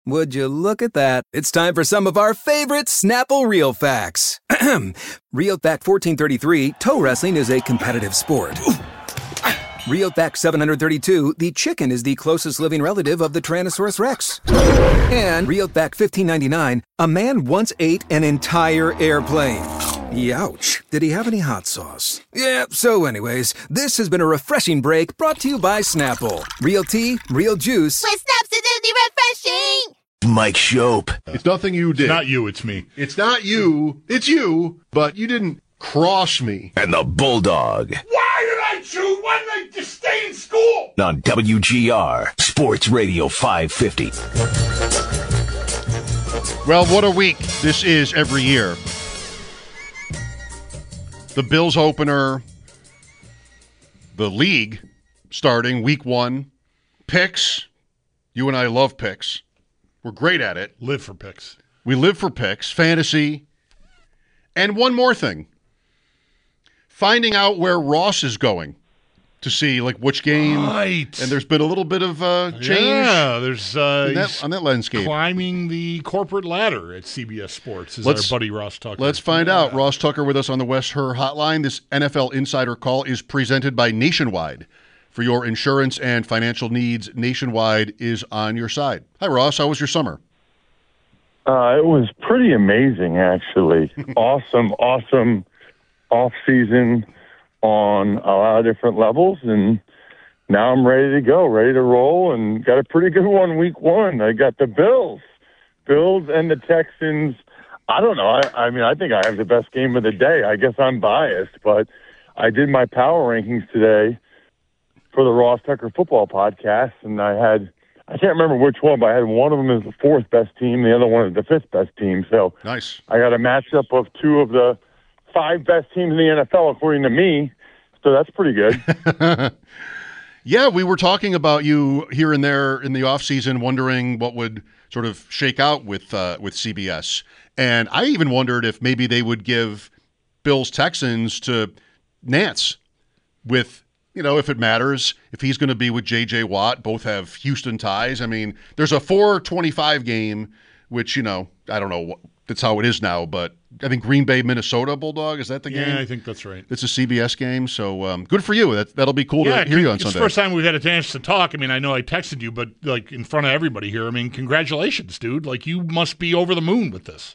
Would you look at that? It's time for some of our favorite Snapple Real Facts. Real Fact 1433, toe wrestling is a competitive sport. Real Fact 732, the chicken is the closest living relative of the Tyrannosaurus Rex. And Real Fact 1599, a man once ate an entire airplane. Youch. Did he have any hot sauce? Yeah, so anyways, this has been a refreshing break brought to you by Snapple. Real tea, real juice. With Snaps, it's refreshing! Mike Shope. It's nothing you did. It's not you, it's me. It's not you. It's you, but you didn't cross me. And the Bulldog. Why did I choose? Why did I just stay in school? On WGR, Sports Radio 550. Well, what a week this is every year. The Bills opener, the league starting week 1, picks. You and I love picks. We're great at it. Live for picks. We live for picks, fantasy, and one more thing. Finding out where Ross is going to see like which game. Right. And there's been a little bit of change. Yeah, there's on that landscape. Climbing the corporate ladder at CBS Sports is our buddy Ross Tucker. Let's find out. Ross Tucker with us on the West Her Hotline. This NFL Insider Call is presented by Nationwide. For your insurance and financial needs, Nationwide is on your side. Hi, Ross. How was your summer? It was pretty amazing, actually. Awesome off-season on a lot of different levels, and now I'm ready to go, ready to roll, and got a pretty good one week 1. I got the Bills and the Texans. I don't know. I mean, I think I have the best game of the day. I guess I'm biased, but I did my power rankings today for the Ross Tucker Football Podcast, and I can't remember which one, but I had one of them as the 4th best team, the other one is the 5th best team. So nice. I got a matchup of 2 of the 5 best teams in the NFL, according to me. So that's pretty good. Yeah, we were talking about you here and there in the offseason, wondering what would sort of shake out with CBS. And I even wondered if maybe they would give Bills-Texans to Nance with, if it matters, if he's going to be with J.J. Watt. Both have Houston ties. I mean, there's a 4:25 game, which, I don't know, that's how it is now, but I think Green Bay, Minnesota, Bulldog, is that the game? Yeah, I think that's right. It's a CBS game, so good for you. That'll be cool to hear you on Sunday. It's the first time we've had a chance to talk. I mean, I know I texted you, but like in front of everybody here, I mean, congratulations, dude. Like, you must be over the moon with this.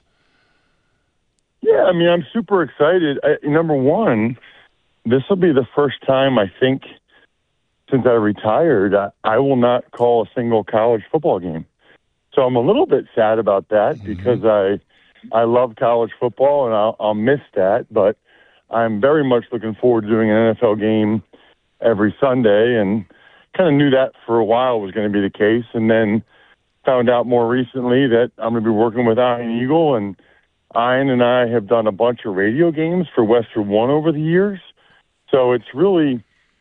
Yeah, I mean, I'm super excited. Number one, this will be the first time, I think, since I retired, I will not call a single college football game. So I'm a little bit sad about that because I love college football, and I'll miss that. But I'm very much looking forward to doing an NFL game every Sunday, and kind of knew that for a while was going to be the case. And then found out more recently that I'm going to be working with Ian Eagle, and Ian and I have done a bunch of radio games for Western One over the years. So it's really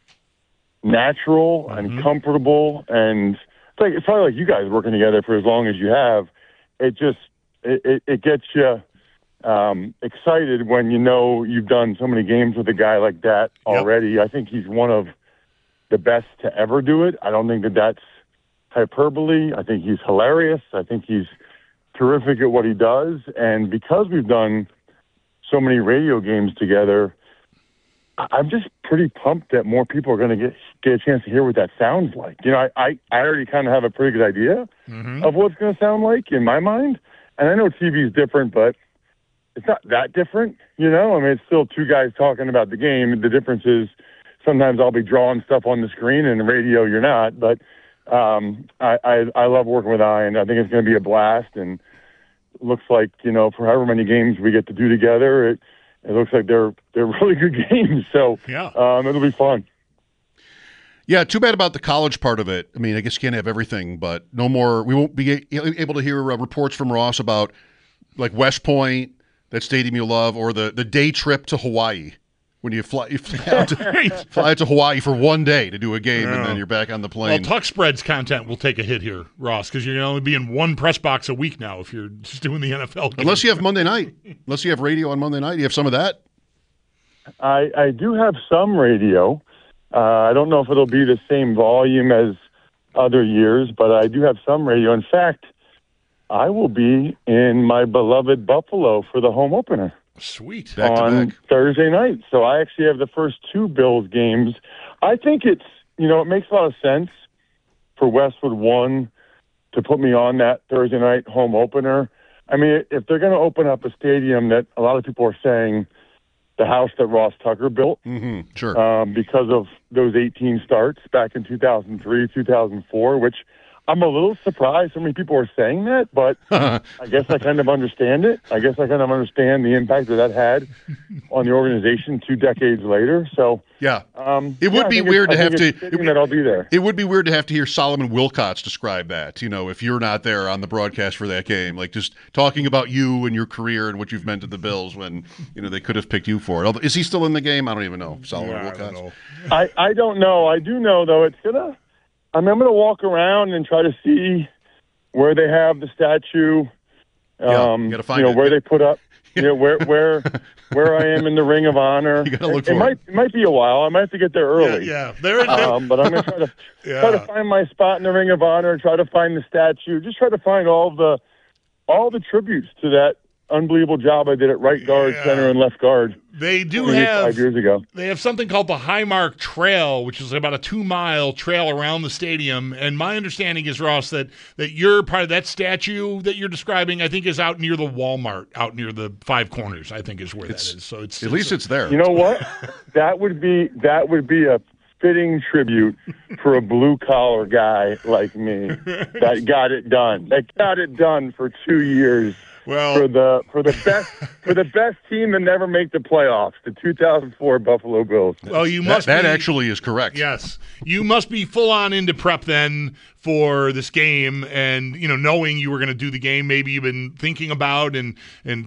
natural and comfortable, and it's probably like you guys working together for as long as you have. It just it gets you excited when you've done so many games with a guy like that already. Yep. I think he's one of the best to ever do it. I don't think that's hyperbole. I think he's hilarious. I think he's terrific at what he does. And because we've done so many radio games together, I'm just pretty pumped that more people are going to get a chance to hear what that sounds like. I already kind of have a pretty good idea of what it's going to sound like in my mind. And I know TV is different, but it's not that different, I mean, it's still two guys talking about the game. The difference is sometimes I'll be drawing stuff on the screen, and the radio you're not. But I love working with Ian. I think it's going to be a blast, and it looks like, for however many games we get to do together, it looks like they're really good games. So it'll be fun. Yeah, too bad about the college part of it. I mean, I guess you can't have everything, but no more. We won't be able to hear reports from Ross about like West Point, that stadium you love, or the day trip to Hawaii when you fly out to Hawaii for one day to do a game, and then you're back on the plane. Well, Tuck Spreads content will take a hit here, Ross, because you're going to only be in one press box a week now if you're just doing the NFL game. Unless you have Monday night. Unless you have radio on Monday night. You have some of that? I do have some radio. I don't know if it'll be the same volume as other years, but I do have some radio. In fact, I will be in my beloved Buffalo for the home opener. Sweet. Back to on back. Thursday night. So I actually have the first two Bills games. I think it's, it makes a lot of sense for Westwood One to put me on that Thursday night home opener. I mean, if they're going to open up a stadium that a lot of people are saying the house that Ross Tucker built, Sure. because of those 18 starts back in 2003, 2004, which I'm a little surprised so many people are saying that, but I guess I kind of understand it. I guess I kind of understand the impact that had on the organization 2 decades later. So yeah, it would be weird to have to. That I'll be there. It would be weird to have to hear Solomon Wilcots describe that. If you're not there on the broadcast for that game, like just talking about you and your career and what you've meant to the Bills when they could have picked you for it. Is he still in the game? I don't even know. Solomon Wilcots. I don't know. I do know though. I'm going to walk around and try to see where they have the statue. You got to find it. Where they put up. Where I am in the Ring of Honor. You got to look for it. It might be a while. I might have to get there early. Yeah. But I'm going to try to find my spot in the Ring of Honor. Try to find the statue. Just try to find all the tributes to that unbelievable job I did at right guard, center, and left guard. They do have 5 years ago. They have something called the Highmark Trail, which is about a 2-mile trail around the stadium. And my understanding is, Ross, that you're part of that statue that you're describing. I think is out near the Walmart, out near the Five Corners. I think is where that is. So it's at least it's there. You know what? that would be a fitting tribute for a blue collar guy like me that got it done. That got it done for 2 years. Well, for the best team to never make the playoffs, the 2004 Buffalo Bills. Well, you must. That actually is correct. Yes, you must be full on into prep then for this game, and knowing you were going to do the game. Maybe you've been thinking about and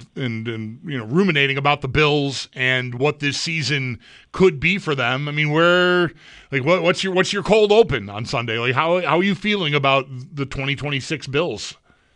ruminating about the Bills and what this season could be for them. I mean, what's your cold open on Sunday? Like, how are you feeling about the 2026 Bills?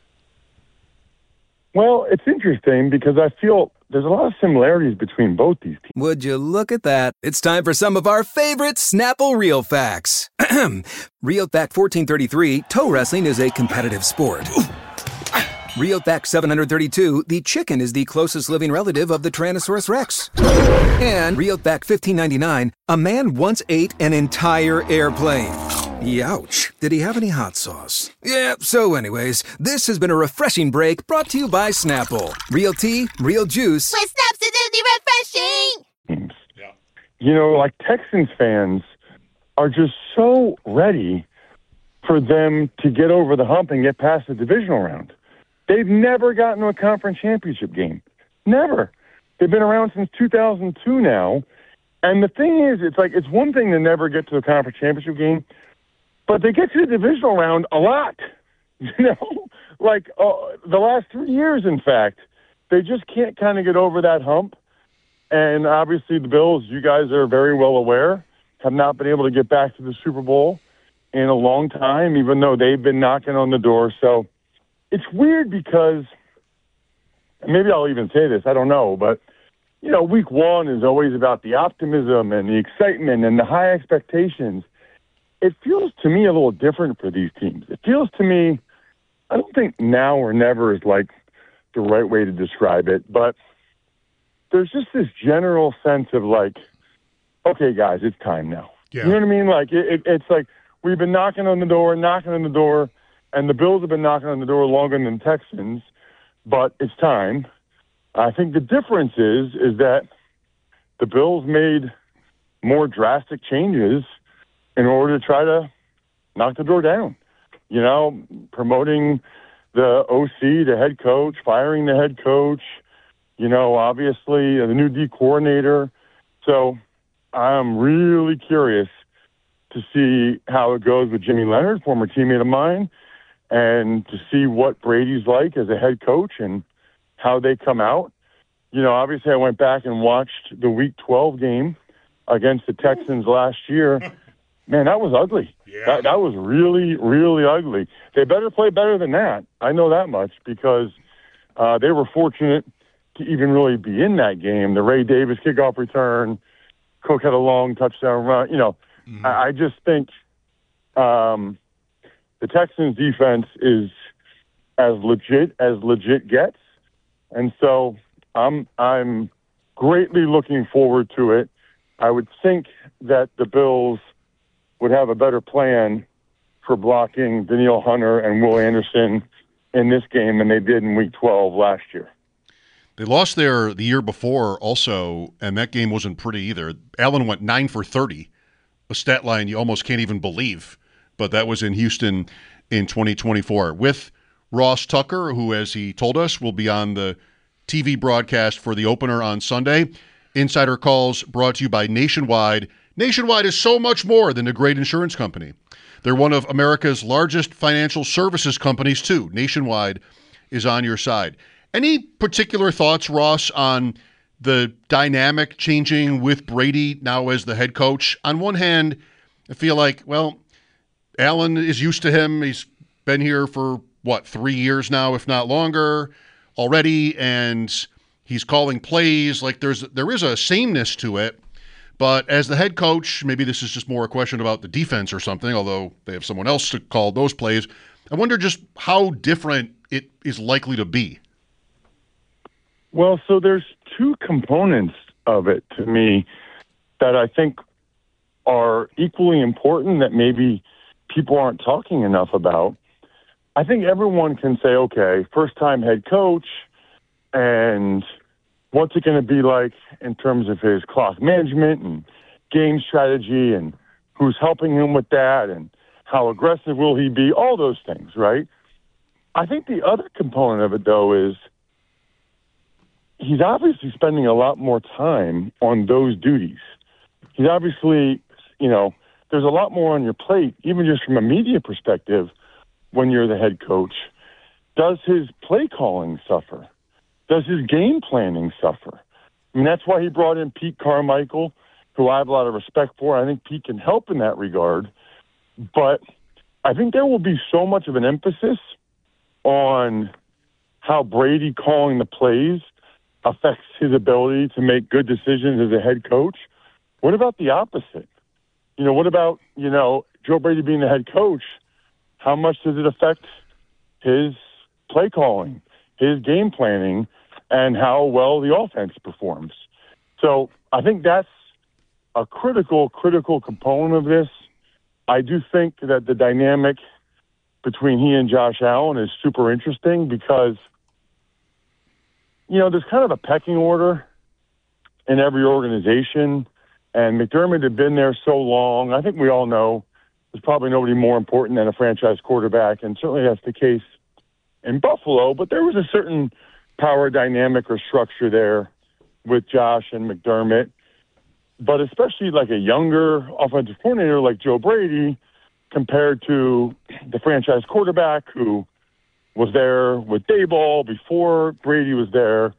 Well, it's interesting because I feel there's a lot of similarities between both these teams. Would you look at that? It's time for some of our favorite Snapple Real Facts. Real Fact 1433, toe wrestling is a competitive sport. Real Fact 732, the chicken is the closest living relative of the Tyrannosaurus Rex. And Real Fact 1599, a man once ate an entire airplane. Youch. Did he have any hot sauce? Yeah, so anyways, this has been a refreshing break brought to you by Snapple. Real tea, real juice. With Snaps refreshing. Yeah. Like Texans fans are just so ready for them to get over the hump and get past the divisional round. They've never gotten to a conference championship game. Never. They've been around since 2002 now. And the thing is, it's one thing to never get to a conference championship game, but they get to the divisional round a lot. The last 3 years, in fact, they just can't kind of get over that hump. And obviously the Bills, you guys are very well aware, have not been able to get back to the Super Bowl in a long time, even though they've been knocking on the door. So it's weird because, maybe I'll even say this, I don't know, but, week one is always about the optimism and the excitement and the high expectations. It feels to me a little different for these teams. It feels to me, I don't think now or never is like the right way to describe it, but there's just this general sense of like, okay, guys, it's time now. Yeah. You know what I mean? Like, it's like we've been knocking on the door, and the Bills have been knocking on the door longer than the Texans, but it's time. I think the difference is that the Bills made more drastic changes in order to try to knock the door down. Promoting the OC to head coach, firing the head coach, obviously the new D coordinator. So I'm really curious to see how it goes with Jimmy Leonard, former teammate of mine, and to see what Brady's like as a head coach and how they come out. Obviously I went back and watched the Week 12 game against the Texans last year. Man, that was ugly. Yeah. That was really, really ugly. They better play better than that. I know that much because they were fortunate to even really be in that game. The Ray Davis kickoff return, Cook had a long touchdown run. I just think the Texans defense is as legit gets. And so I'm greatly looking forward to it. I would think that the Bills would have a better plan for blocking Danielle Hunter and Will Anderson in this game than they did in Week 12 last year. They lost there the year before also, and that game wasn't pretty either. Allen went 9 for 30, a stat line you almost can't even believe, but that was in Houston in 2024 with Ross Tucker, who, as he told us, will be on the TV broadcast for the opener on Sunday. Insider Calls brought to you by Nationwide. Nationwide is so much more than a great insurance company. They're one of America's largest financial services companies, too. Nationwide is on your side. Any particular thoughts, Ross, on the dynamic changing with Brady now as the head coach? On one hand, I feel like, well, Allen is used to him. He's been here for, 3 years now, if not longer, already, and he's calling plays. Like there is a sameness to it. But as the head coach, maybe this is just more a question about the defense or something, although they have someone else to call those plays. I wonder just how different it is likely to be. Well, so there's two components of it to me that I think are equally important that maybe people aren't talking enough about. I think everyone can say, okay, first-time head coach, and what's it going to be like in terms of his clock management and game strategy and who's helping him with that and how aggressive will he be, all those things, right? I think the other component of it, though, is he's obviously spending a lot more time on those duties. He's obviously, there's a lot more on your plate, even just from a media perspective, when you're the head coach. Does his play calling suffer? Does his game planning suffer? I mean, that's why he brought in Pete Carmichael, who I have a lot of respect for. I think Pete can help in that regard. But I think there will be so much of an emphasis on how Brady calling the plays affects his ability to make good decisions as a head coach. What about the opposite? What about, Joe Brady being the head coach? How much does it affect his play calling, his game planning, and how well the offense performs? So I think that's a critical component of this. I do think that the dynamic between he and Josh Allen is super interesting because, there's kind of a pecking order in every organization, and McDermott had been there so long. I think we all know there's probably nobody more important than a franchise quarterback, and certainly that's the case in Buffalo, but there was a certain power dynamic or structure there with Josh and McDermott. But especially like a younger offensive coordinator like Joe Brady compared to the franchise quarterback who was there with Daboll before Brady was there,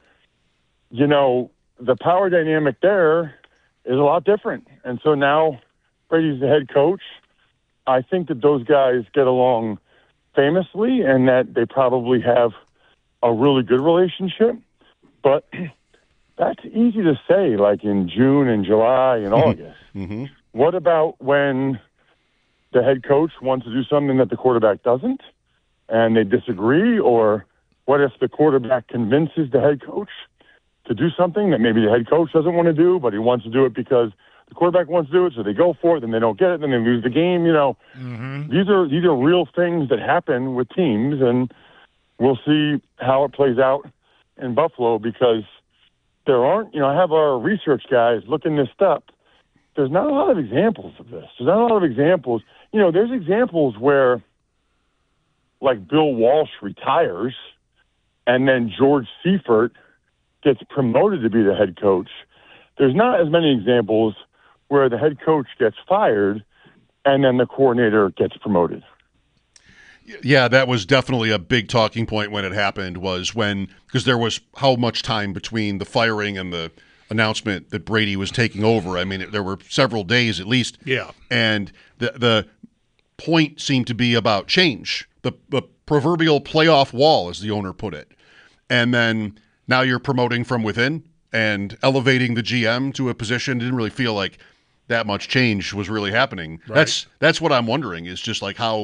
the power dynamic there is a lot different. And so now Brady's the head coach. I think that those guys get along famously and that they probably have a really good relationship. But that's easy to say, like in June and July and August. Mm-hmm. What about when the head coach wants to do something that the quarterback doesn't and they disagree? Or what if the quarterback convinces the head coach to do something that maybe the head coach doesn't want to do, but he wants to do it because the quarterback wants to do it, so they go for it, then they don't get it, then they lose the game. Mm-hmm. These are real things that happen with teams, and we'll see how it plays out in Buffalo because there aren't, I have our research guys looking this up. There's not a lot of examples of this. There's not a lot of examples. There's examples where, like, Bill Walsh retires and then George Seifert gets promoted to be the head coach. There's not as many examples where the head coach gets fired and then the coordinator gets promoted. Yeah, that was definitely a big talking point when it happened because there was how much time between the firing and the announcement that Brady was taking over. I mean, there were several days at least. Yeah. And the point seemed to be about change, the proverbial playoff wall, as the owner put it. And then now you're promoting from within and elevating the GM to a position. Didn't really feel like that much change was really happening. Right. That's what I'm wondering is just like how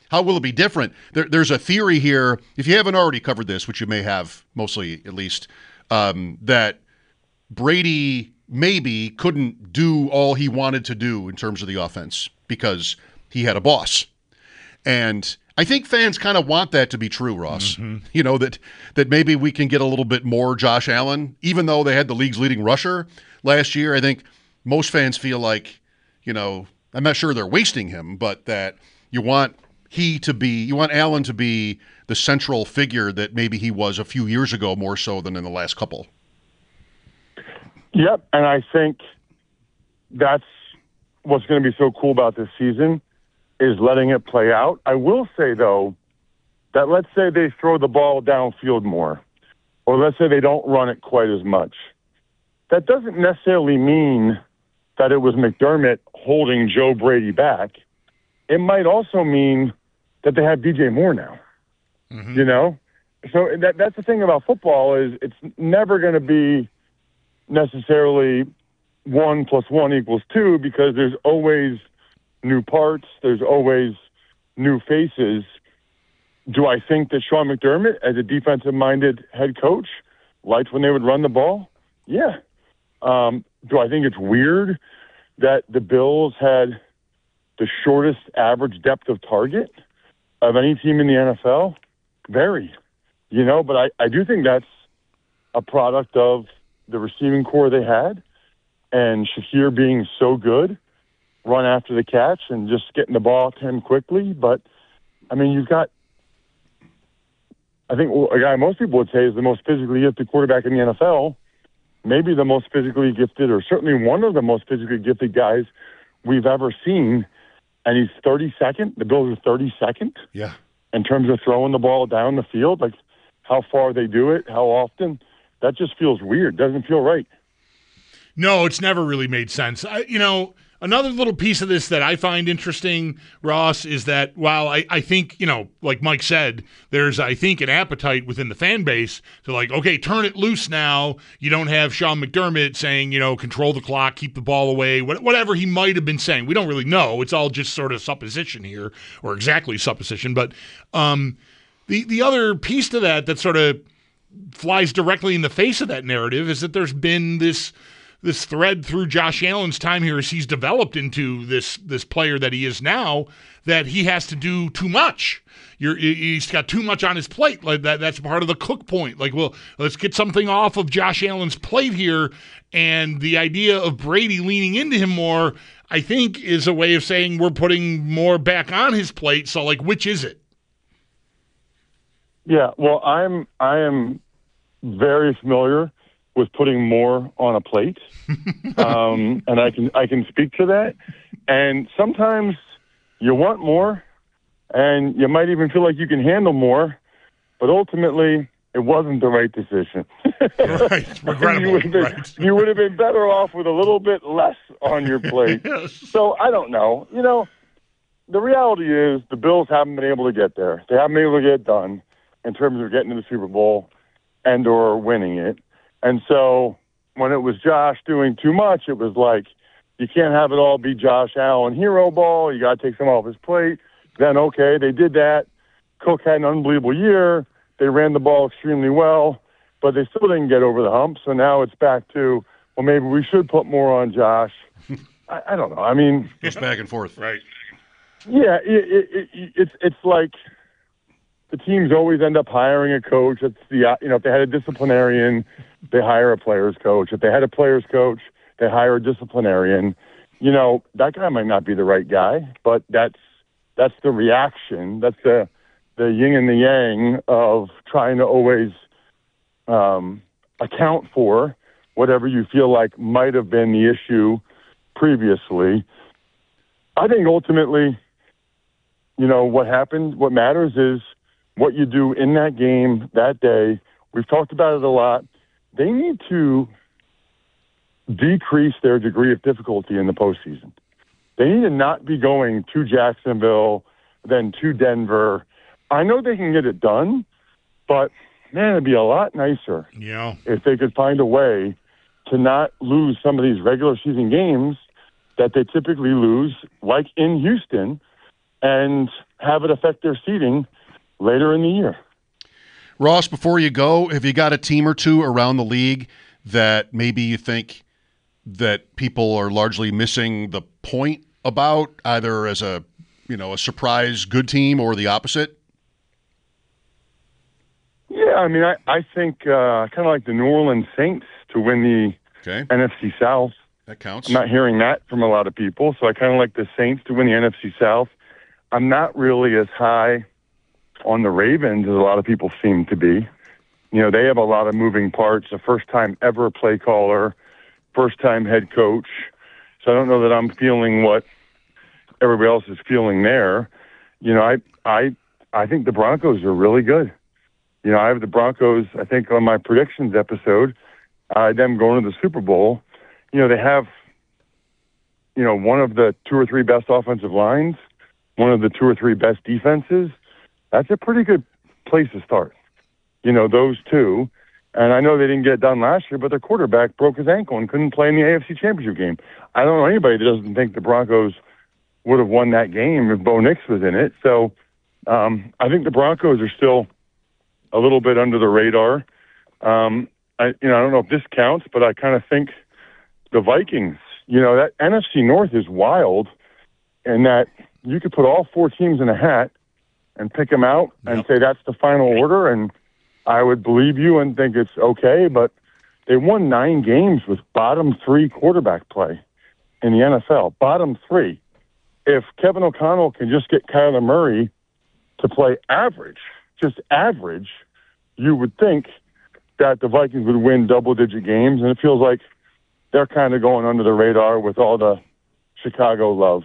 how will it be different? There's a theory here, if you haven't already covered this, which you may have, mostly at least, that Brady maybe couldn't do all he wanted to do in terms of the offense because he had a boss. And I think fans kind of want that to be true, Ross. Mm-hmm. That maybe we can get a little bit more Josh Allen, even though they had the league's leading rusher last year. I think most fans feel like, I'm not sure they're wasting him, but that you want Allen to be the central figure that maybe he was a few years ago, more so than in the last couple. Yep, and I think that's what's going to be so cool about this season is letting it play out. I will say, though, that let's say they throw the ball downfield more, or let's say they don't run it quite as much. That doesn't necessarily mean that it was McDermott holding Joe Brady back. It might also mean that they have DJ Moore now, So that's the thing about football is it's never going to be necessarily 1 + 1 = 2 because there's always new parts. There's always new faces. Do I think that Sean McDermott, as a defensive-minded head coach, liked when they would run the ball? Yeah. Do I think it's weird that the Bills had the shortest average depth of target of any team in the NFL? Very. But I do think that's a product of the receiving core they had and Shakir being so good, run after the catch and just getting the ball to him quickly. But, you've got, I think a guy most people would say is the most physically gifted quarterback in the NFL, maybe the most physically gifted or certainly one of the most physically gifted guys we've ever seen. And he's 32nd. The Bills are 32nd. Yeah. In terms of throwing the ball down the field, like how far they do it, how often. That just feels weird. Doesn't feel right. No, it's never really made sense. Another little piece of this that I find interesting, Ross, is that while I think, like Mike said, there's, I think, an appetite within the fan base to okay, turn it loose now. You don't have Sean McDermott saying, control the clock, keep the ball away, whatever he might have been saying. We don't really know. It's all just sort of supposition here, or exactly supposition. But the other piece to that sort of flies directly in the face of that narrative is that there's been this thread through Josh Allen's time here as he's developed into this player that he is now, that he has to do too much. He's got too much on his plate. Like that's part of the Cook point. Let's get something off of Josh Allen's plate here. And the idea of Brady leaning into him more, I think, is a way of saying we're putting more back on his plate. So, which is it? Yeah, well, I am very familiar with putting more on a plate, and I can speak to that. And sometimes you want more, and you might even feel like you can handle more, but ultimately it wasn't the right decision. Right, regrettable. You would have been better off with a little bit less on your plate. Yes. So I don't know. The reality is the Bills haven't been able to get there. They haven't been able to get it done in terms of getting to the Super Bowl and or winning it. And so when it was Josh doing too much, it was like, you can't have it all be Josh Allen hero ball. You got to take some off his plate. Then, okay, they did that. Cook had an unbelievable year. They ran the ball extremely well, but they still didn't get over the hump. So now it's back to, well, maybe we should put more on Josh. I don't know. Just back and forth. Right. Yeah, it's like the teams always end up hiring a coach. It's if they had a disciplinarian, they hire a player's coach. If they had a player's coach, they hire a disciplinarian. That guy might not be the right guy, but that's the reaction. That's the yin and the yang of trying to always account for whatever you feel like might have been the issue previously. I think ultimately, what happened, what matters is what you do in that game that day. We've talked about it a lot. They need to decrease their degree of difficulty in the postseason. They need to not be going to Jacksonville, then to Denver. I know they can get it done, but, man, it'd be a lot nicer if they could find a way to not lose some of these regular season games that they typically lose, like in Houston, and have it affect their seeding later in the year. Ross, before you go, have you got a team or two around the league that maybe you think that people are largely missing the point about, either as a surprise good team or the opposite? Yeah, I mean, I think kind of like the New Orleans Saints to win the NFC South. That counts. I'm not hearing that from a lot of people, so I kind of like the Saints to win the NFC South. I'm not really as high on the Ravens as a lot of people seem to be. They have a lot of moving parts, a first-time ever play caller, first-time head coach. So I don't know that I'm feeling what everybody else is feeling there. I think the Broncos are really good. I have the Broncos, I think, on my predictions episode, them going to the Super Bowl. They have, one of the 2 or 3 best offensive lines, one of the 2 or 3 best defenses. That's a pretty good place to start. Those two. And I know they didn't get it done last year, but their quarterback broke his ankle and couldn't play in the AFC Championship game. I don't know anybody that doesn't think the Broncos would have won that game if Bo Nix was in it. So I think the Broncos are still a little bit under the radar. I don't know if this counts, but I kind of think the Vikings, that NFC North is wild, and that you could put all 4 teams in a hat and pick them out and say that's the final order, and I would believe you and think it's okay, but they won 9 games with bottom 3 quarterback play in the NFL. Bottom 3. If Kevin O'Connell can just get Kyler Murray to play average, just average, you would think that the Vikings would win double-digit games, and it feels like they're kind of going under the radar with all the Chicago love.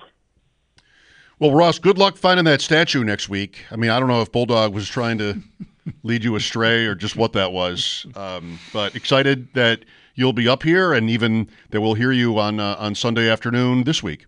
Well, Ross, good luck finding that statue next week. I mean, I don't know if Bulldog was trying to lead you astray or just what that was, but excited that you'll be up here and even that we'll hear you on Sunday afternoon this week.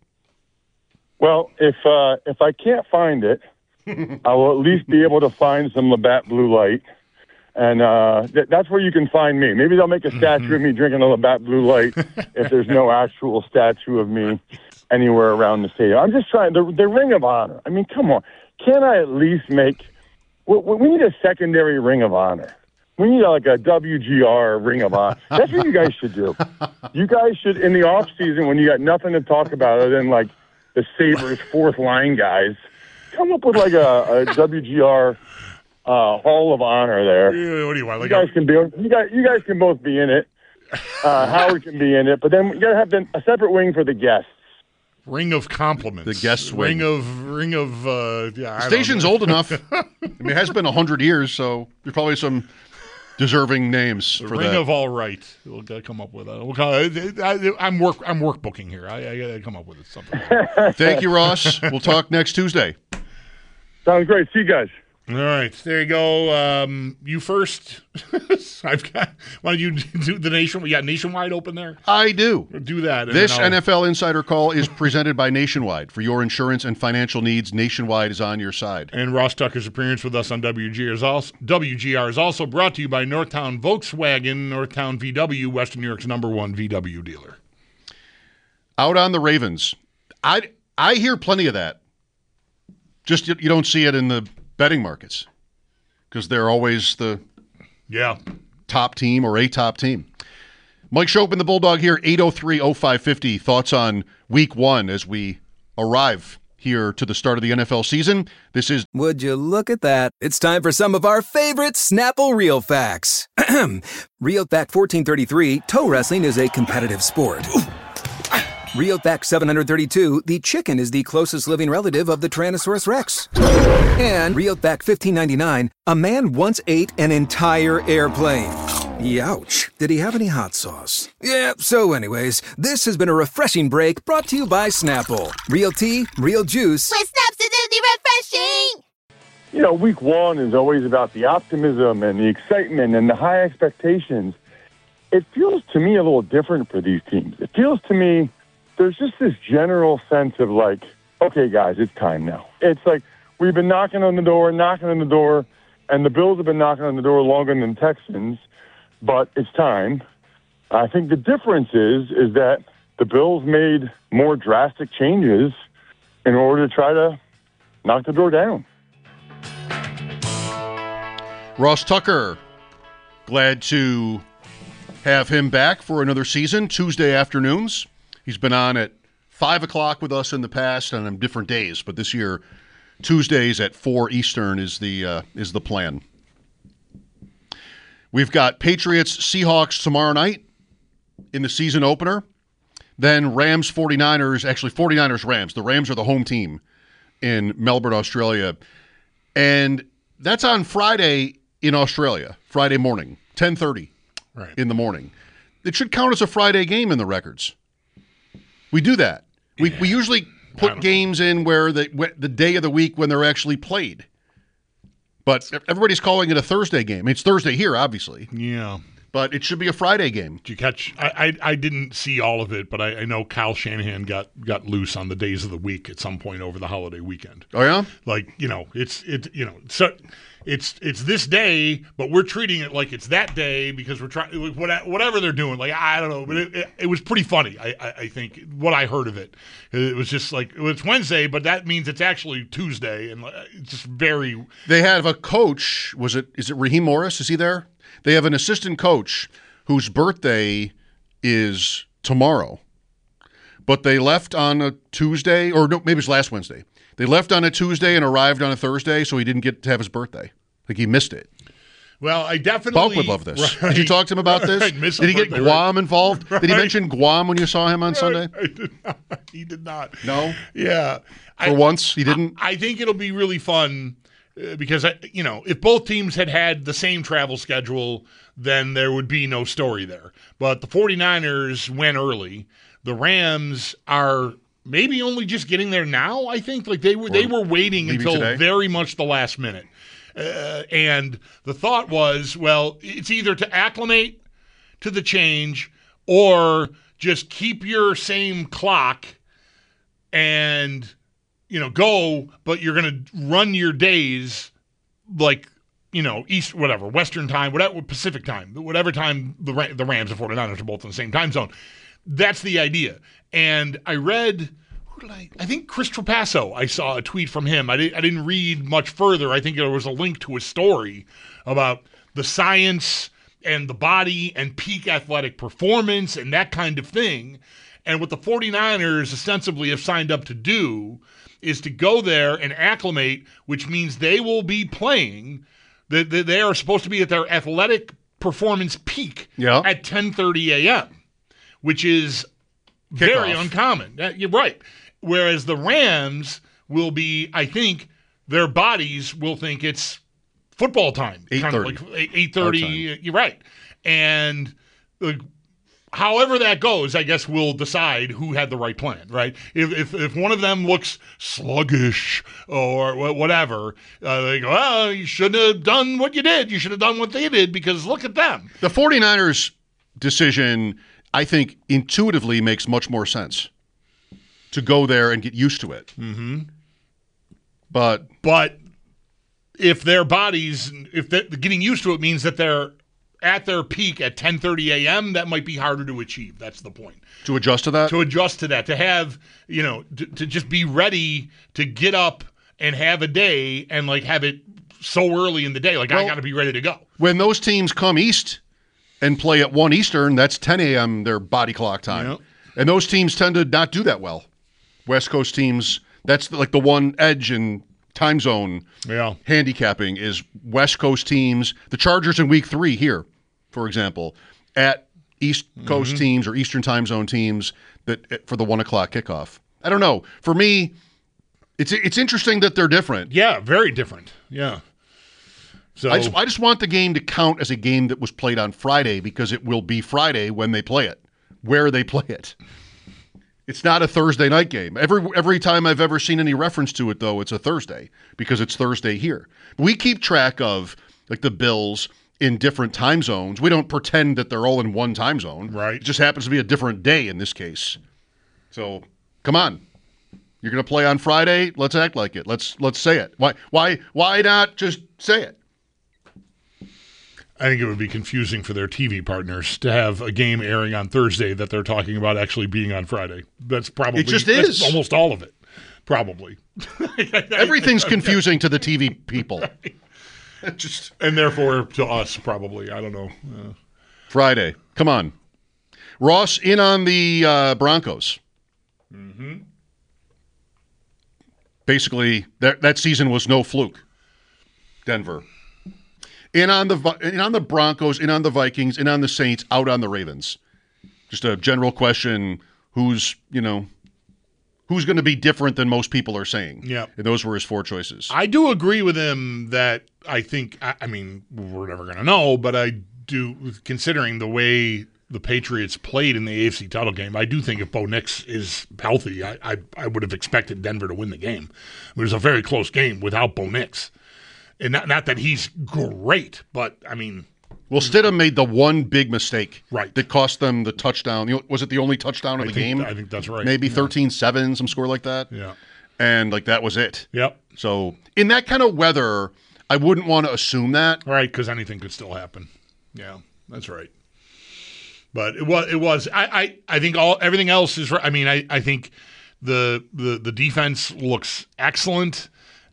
Well, if I can't find it, I will at least be able to find some Labatt Blue Light, and that's where you can find me. Maybe they'll make a statue of me drinking a Labatt Blue Light if there's no actual statue of me anywhere around the stadium. I'm just trying, the Ring of Honor. I mean, come on. Can't I at least make, we need a secondary Ring of Honor. We need like a WGR Ring of Honor. That's what you guys should do. You guys should, in the off season when you got nothing to talk about other than like the Sabres 4th line guys, come up with like a WGR Hall of Honor there. What do you want? Like you guys can both be in it. Howard can be in it, but then you got to have a separate wing for the guests. Ring of compliments. The guest wing. Ring of Station's old enough. I mean, it has been 100 years, so there's probably some deserving names for Ring that. of all right. We'll gotta come up with that. I'm work booking here. I gotta come up with something. Thank you, Ross. We'll talk next Tuesday. Sounds great. See you guys. All right, there you go. You first. Why don't you do the Nationwide? You got Nationwide open there? I do. Do that. This NFL Insider Call is presented by Nationwide. For your insurance and financial needs, Nationwide is on your side. And Ross Tucker's appearance with us on WGR is also brought to you by Northtown Volkswagen, Northtown VW, Western New York's #1 VW dealer. Out on the Ravens. I hear plenty of that. Just you don't see it in the betting markets because they're always the top team or a top team. Mike Chopin, the Bulldog here, 803-0550. Thoughts on week 1 as we arrive here to the start of the NFL season. This is Would you look at that? It's time for some of our favorite Snapple Real Facts. Real Fact 1433, toe wrestling is a competitive sport. Real Fact 732, the chicken is the closest living relative of the Tyrannosaurus Rex. And Real Fact 1599, a man once ate an entire airplane. Youch. Did he have any hot sauce? Yeah, so anyways, this has been a refreshing break brought to you by Snapple. Real tea, real juice. With Snaps, it's refreshing. Week 1 is always about the optimism and the excitement and the high expectations. It feels to me a little different for these teams. It feels to me there's just this general sense of like, okay, guys, it's time now. It's like we've been knocking on the door, and the Bills have been knocking on the door longer than the Texans, but it's time. I think the difference is that the Bills made more drastic changes in order to try to, knock the door down. Ross Tucker, glad to have him back for another season, Tuesday afternoons. He's been on at 5 o'clock with us in the past and on different days, but this year, Tuesdays at 4 Eastern is the plan. We've got Patriots-Seahawks tomorrow night in the season opener. Then Rams-49ers, actually 49ers-Rams. The Rams are the home team in Melbourne, Australia. And that's on Friday in Australia, Friday morning, 10:30 in the morning. It should count as a Friday game in the records. We do that. We usually put games in where the day of the week when they're actually played. But everybody's calling it a Thursday game. It's Thursday here, obviously. Yeah. But it should be a Friday game. Did you catch? I didn't see all of it, but I know Kyle Shanahan got loose on the days of the week at some point over the holiday weekend. Oh yeah, it's this day, but we're treating it like it's that day because we're trying whatever they're doing. Like I don't know, but it was pretty funny. I think what I heard of it, it was just like it's Wednesday, but that means it's actually Tuesday, and it's just very. They have a coach. Is it Raheem Morris? Is he there? They have an assistant coach whose birthday is tomorrow, but they left on a Tuesday, or no, maybe it was last Wednesday. They left on a Tuesday and arrived on a Thursday, so he didn't get to have his birthday. Like he missed it. Well, I definitely. Bulk would love this. Right. Did you talk to him about this? Right. Did he get Guam involved? Right. Did he mention Guam when you saw him on Sunday? I did not. He did not. No? Yeah. For once, he didn't? I think it'll be really fun. Because, if both teams had the same travel schedule, then there would be no story there. But the 49ers went early. The Rams are maybe only just getting there now, I think. Like they were waiting until very much the last minute. And the thought was, well, it's either to acclimate to the change or just keep your same clock and go, but you're going to run your days like, Western time, whatever, Pacific time, whatever time the Rams and 49ers are both in the same time zone. That's the idea. And I read, I think Chris Trapasso, I saw a tweet from him. I didn't read much further. I think there was a link to a story about the science and the body and peak athletic performance and that kind of thing. And what the 49ers ostensibly have signed up to do is to go there and acclimate, which means they will be playing. They are supposed to be at their athletic performance peak at 10:30 a.m., which is very uncommon. You're right. Whereas the Rams will be, I think, their bodies will think it's football time. 8:30. Like 8:30. You're right. And however that goes, I guess we'll decide who had the right plan, right? If one of them looks sluggish or whatever, they go, well, you shouldn't have done what you did. You should have done what they did because look at them. The 49ers decision, I think, intuitively makes much more sense to go there and get used to it. Mm-hmm. But if their bodies, if they're getting used to it means that they're at their peak at 10:30 a.m., that might be harder to achieve. That's the point. To adjust to that? To adjust to that. To have, to just be ready to get up and have a day and, have it so early in the day. I got to be ready to go. When those teams come east and play at 1 Eastern, that's 10 a.m. their body clock time. Yep. And those teams tend to not do that well. West Coast teams, that's the one edge in time zone handicapping is West Coast teams. The Chargers in week 3 here, for example, at East Coast teams or Eastern time zone teams that for the 1 o'clock kickoff. I don't know. For me, it's interesting that they're different. Yeah, very different. Yeah. So I just want the game to count as a game that was played on Friday because it will be Friday when they play it, where they play it. It's not a Thursday night game. Every time I've ever seen any reference to it, though, it's a Thursday because it's Thursday here. We keep track of the Bills in different time zones. We don't pretend that they're all in one time zone. Right. It just happens to be a different day in this case. So, come on. You're going to play on Friday? Let's act like it. Let's say it. Why not just say it? I think it would be confusing for their TV partners to have a game airing on Thursday that they're talking about actually being on Friday. That's probably it just is. Almost all of it. Probably. Everything's confusing to the TV people. And therefore to us, probably. I don't know. Friday. Come on. Ross, in on the Broncos. Mm-hmm. Basically, that season was no fluke. Denver. In on the Broncos, in on the Vikings, in on the Saints, out on the Ravens. Just a general question, who's going to be different than most people are saying? Yeah. And those were his 4 choices. I do agree with him that I think, I mean, we're never going to know, but I do, considering the way the Patriots played in the AFC title game, I do think if Bo Nix is healthy, I would have expected Denver to win the game. It was a very close game without Bo Nix. And not that he's great, but, I mean. Well, Stidham made the one big mistake that cost them the touchdown. Was it the only touchdown of the game? I think that's right. Maybe 13-7, some score like that. Yeah. And, that was it. Yep. So, in that kind of weather, I wouldn't want to assume that. Right, because anything could still happen. Yeah, that's right. But it was. I think everything else is right. I mean, I think the defense looks excellent.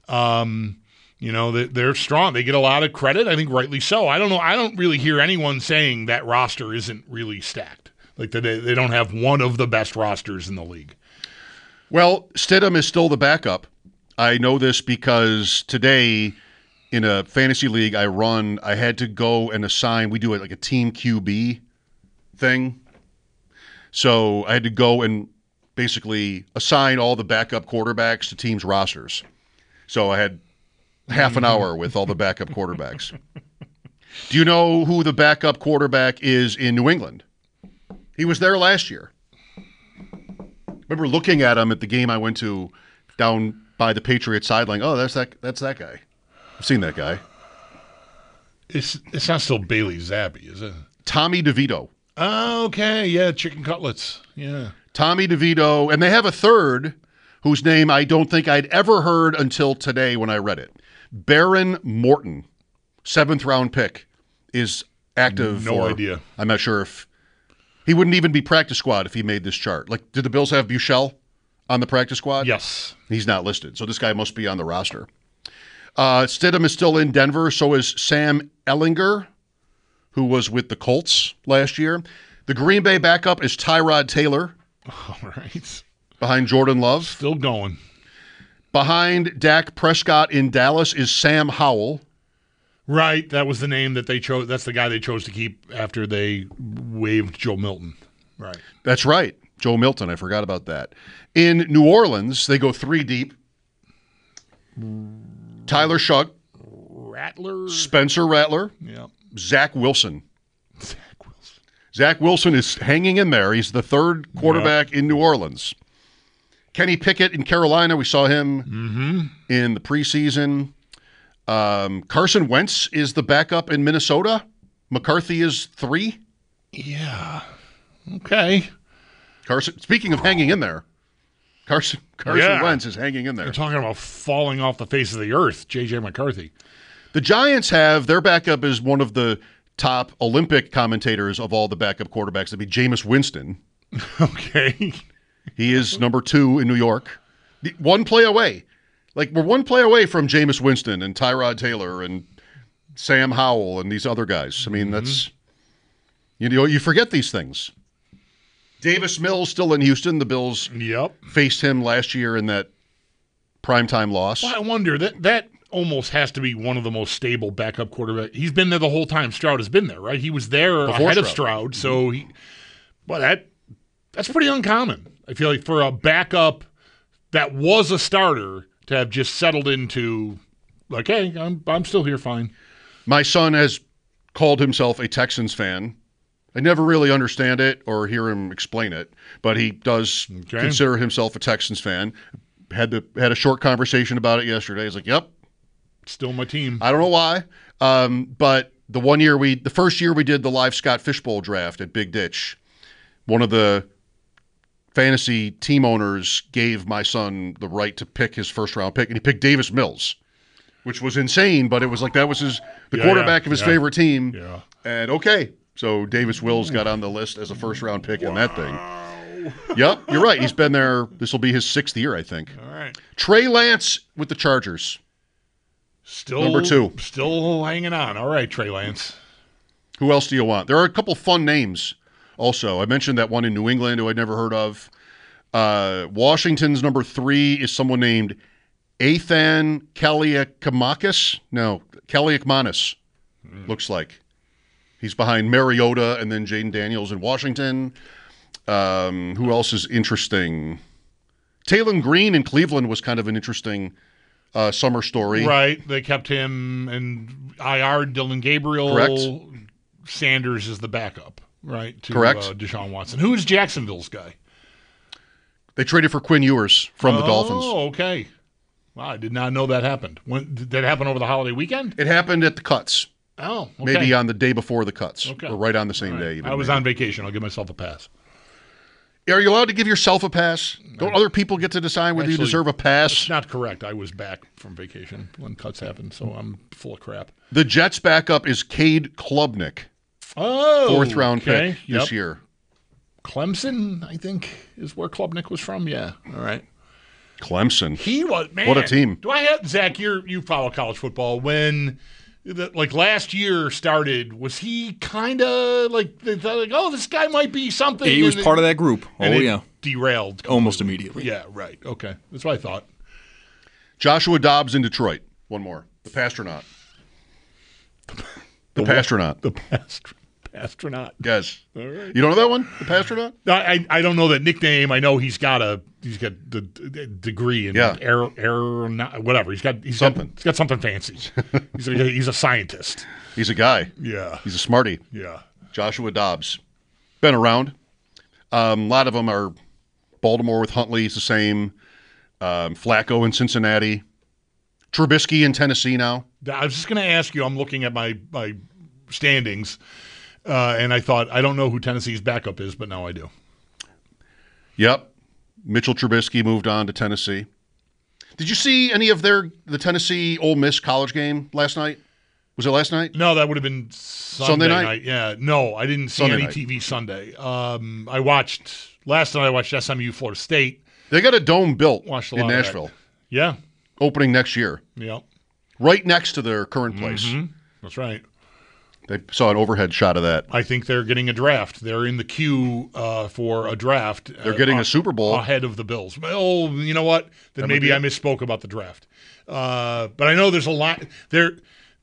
They're strong. They get a lot of credit. I think rightly so. I don't know. I don't really hear anyone saying that roster isn't really stacked. Like they don't have one of the best rosters in the league. Well, Stidham is still the backup. I know this because today in a fantasy league I run, I had to go and assign. We do it like a team QB thing. So I had to go and basically assign all the backup quarterbacks to teams' rosters. So I had half an hour with all the backup quarterbacks. Do you know who the backup quarterback is in New England? He was there last year. Remember looking at him at the game I went to down by the Patriots sideline. Oh, that's that guy. I've seen that guy. It's not still Bailey Zappi, is it? Tommy DeVito. Oh, okay. Yeah, chicken cutlets. Yeah. Tommy DeVito. And they have a third whose name I don't think I'd ever heard until today when I read it. Baron Morton, 7th-round pick, is active. No idea. I'm not sure if he wouldn't even be practice squad if he made this chart. Like, did the Bills have Buechele on the practice squad? Yes. He's not listed, so this guy must be on the roster. Stidham is still in Denver. So is Sam Ehlinger, who was with the Colts last year. The Green Bay backup is Tyrod Taylor. All right. Behind Jordan Love. Still going. Behind Dak Prescott in Dallas is Sam Howell. Right. That was the name that they chose. That's the guy they chose to keep after they waived Joe Milton. Right. That's right. Joe Milton. I forgot about that. In New Orleans, they go 3 deep. Tyler Shuck. Rattler. Spencer Rattler. Yeah. Zach Wilson. Zach Wilson is hanging in there. He's the 3rd quarterback in New Orleans. Kenny Pickett in Carolina. We saw him in the preseason. Carson Wentz is the backup in Minnesota. McCarthy is 3. Yeah. Okay. Speaking of hanging in there, Carson Wentz is hanging in there. You're talking about falling off the face of the earth, J.J. McCarthy. The Giants have their backup is one of the top Olympic commentators of all the backup quarterbacks. That'd be Jameis Winston. Okay. He is number 2 in New York. One play away. We're one play away from Jameis Winston and Tyrod Taylor and Sam Howell and these other guys. I mean, that's, you forget these things. Davis Mills still in Houston. The Bills faced him last year in that primetime loss. Well, I wonder, that almost has to be one of the most stable backup quarterbacks. He's been there the whole time Stroud has been there, right? He was there ahead of Stroud. So, that's pretty uncommon. I feel like for a backup that was a starter to have just settled into, hey, I'm still here, fine. My son has called himself a Texans fan. I never really understand it or hear him explain it, but he does consider himself a Texans fan. Had a short conversation about it yesterday. He's like, "Yep, still my team." I don't know why, but the first year we did the live Scott Fishbowl draft at Big Ditch, one of the fantasy team owners gave my son the right to pick his 1st-round pick, and he picked Davis Mills, which was insane, but it was like that was the quarterback of his favorite team. Yeah. And so Davis Mills got on the list as a 1st-round pick in that thing. Yep, you're right. He's been there. This will be his 6th year, I think. All right. Trey Lance with the Chargers. Still number 2. Still hanging on. All right, Trey Lance. Who else do you want? There are a couple fun names also. I mentioned that one in New England who I'd never heard of. Washington's number 3 is someone named Ethan Kaliakmanis. No, Kaliakmanis, looks like. He's behind Mariota and then Jaden Daniels in Washington. Who else is interesting? Taylon Green in Cleveland was kind of an interesting summer story. Right. They kept him in IR, Dylan Gabriel. Correct. Sanders is the backup, right? To, Correct. Deshaun Watson. Who is Jacksonville's guy? They traded for Quinn Ewers from the Dolphins. Oh, okay. Wow, I did not know that happened. When did that happen over the holiday weekend? It happened at the cuts. Oh, okay. Maybe on the day before the cuts. Okay. Or right on the same day. Even I was maybe. on vacation. I'll give myself a pass. Are you allowed to give yourself a pass? Don't other people get to decide whether you deserve a pass? That's not correct. I was back from vacation when cuts happened, so I'm full of crap. The Jets' backup is Cade Klubnik. Oh, 4th round pick this Yep. year. Clemson, I think, is where Klubnik was from. Yeah. All right. Clemson. He was, man. What a team. Do I have, Zach, you follow college football. When, last year started, was he kind of they thought, oh, this guy might be something? He was part of that group. And Yeah. Derailed. Completely. Almost immediately. Yeah, right. Okay. That's what I thought. Joshua Dobbs in Detroit. One more. The Pastronaut. The Pastronaut. The Pastronaut. Yes. All right. You don't know that one? The Pastronaut? No, I don't know that nickname. I know he's got the degree in whatever. He's got something fancy. He's a scientist. He's a guy. Yeah. He's a smarty. Yeah. Joshua Dobbs. Been around. A lot of them are Baltimore with Huntley. It's the same. Flacco in Cincinnati. Trubisky in Tennessee now. I was just going to ask you. I'm looking at my standings, and I thought, I don't know who Tennessee's backup is, but now I do. Yep. Mitchell Trubisky moved on to Tennessee. Did you see any of the Tennessee Ole Miss college game last night? Was it last night? No, that would have been Sunday night? Yeah. No, I didn't see any TV Sunday. Last night I watched SMU Florida State. They got a dome built Watched a lot in of Nashville. that. Yeah. Opening next year. Yeah. Right next to their current place. Mm-hmm. That's right. They saw an overhead shot of that. I think they're getting a draft. They're in the queue for a draft. They're getting a Super Bowl. Ahead of the Bills. Oh, you know what? Then maybe I misspoke about the draft. But I know there's a lot there.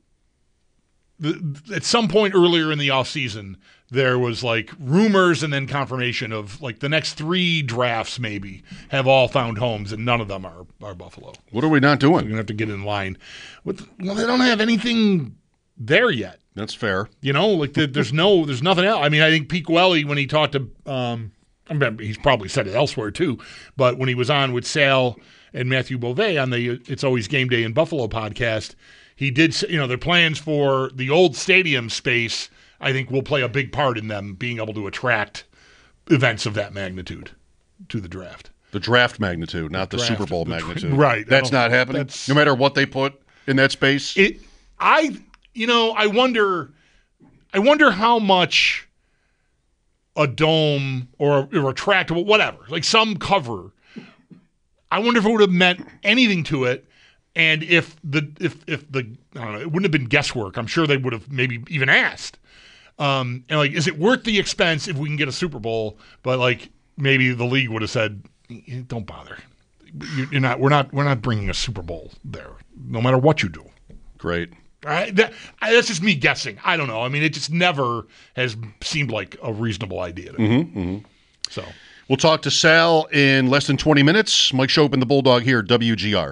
At some point earlier in the offseason, there was rumors and then confirmation of the next 3 drafts maybe have all found homes, and none of them are Buffalo. What are we not doing? We're going to have to get in line. Well, they don't have anything there yet. That's fair. There's nothing else. I mean, I think Pete Gwelly, when he talked to, he's probably said it elsewhere too, but when he was on with Sal and Matthew Beauvais on the It's Always Game Day in Buffalo podcast, he did say, their plans for the old stadium space, I think, will play a big part in them being able to attract events of that magnitude to the draft. The draft magnitude, not the Super Bowl magnitude. Right. That's not happening. No matter what they put in that space. I wonder how much a dome or a retractable, whatever, some cover, I wonder if it would have meant anything to it. And if the I don't know, it wouldn't have been guesswork. I'm sure they would have maybe even asked. Is it worth the expense if we can get a Super Bowl? But maybe the league would have said, don't bother. We're not bringing a Super Bowl there, no matter what you do. Great. That's just me guessing. I don't know. I mean, it just never has seemed like a reasonable idea to me. Mm-hmm, mm-hmm. So we'll talk to Sal in less than 20 minutes. Mike Schopp and the Bulldog here, WGR.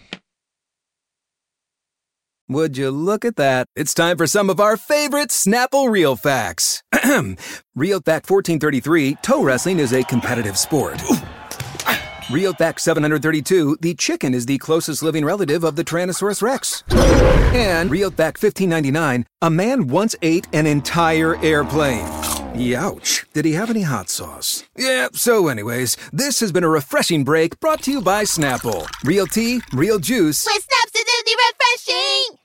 Would you look at that? It's time for some of our favorite Snapple Real Facts. Real Fact 1433, toe wrestling is a competitive sport. Real Fact 732, the chicken is the closest living relative of the Tyrannosaurus Rex. And Real Fact 1599, a man once ate an entire airplane. Youch. Did he have any hot sauce? Yeah, so anyways, this has been a refreshing break brought to you by Snapple. Real tea, real juice. With Snap's acidity refreshing!